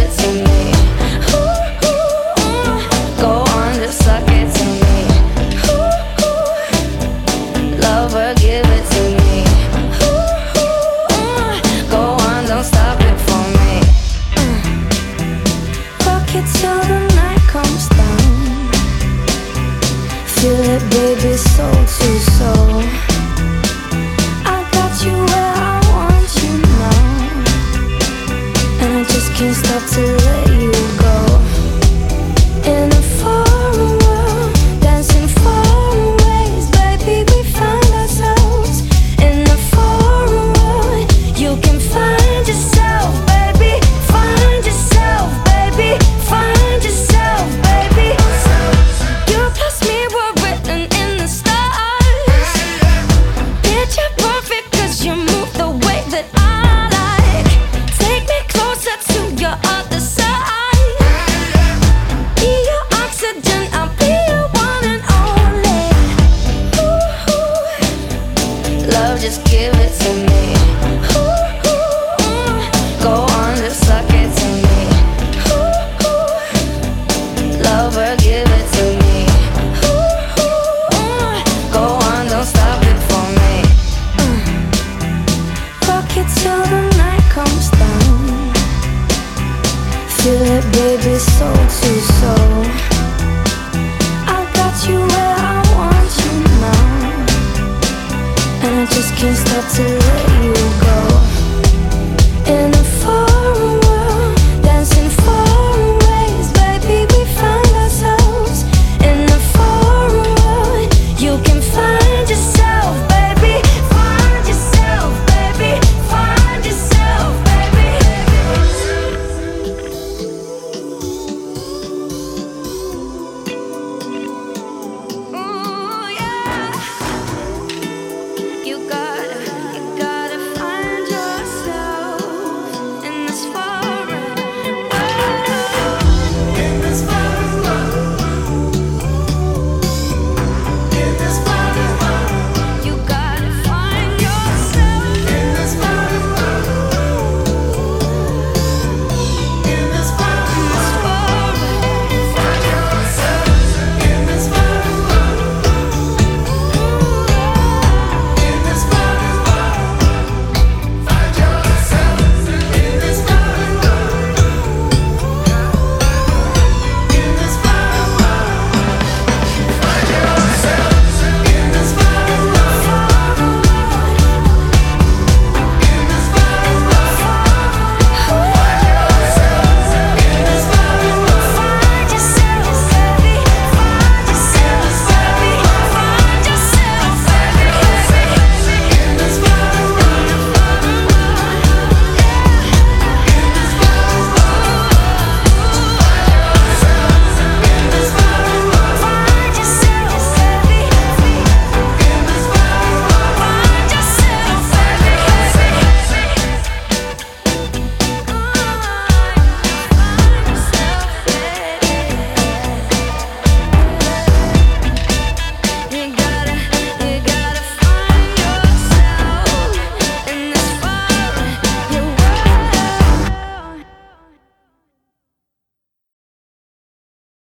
it to me. Ooh, ooh, ooh. Go on, just suck it to me. Ooh, ooh. Lover, give it to me. Ooh, ooh, ooh. Go on, don't stop it for me. Rock it till the night comes down. Feel it, baby, soul to soul. I got you where I want you now, and I just can't stop to let you go. In a foreign world, dancing foreign ways, baby, we find ourselves. In a foreign world, you can find yourself, baby. Find yourself, baby. Find yourself, baby. You plus me were written in the stars. Picture perfect 'cause you move the way that I like. Take me closer to your other side. Be your oxygen, I'll be your one and only. Ooh, love, just give it to me. Ooh, ooh, ooh. Go on, just suck it to me. Ooh, ooh. Lover, give it to me. Ooh, ooh, ooh. Go on, don't stop it for me. Rock it till the night comes down. Feel it, baby, soul to soul. I got you where I want you now, and I just can't stop to let you go. In a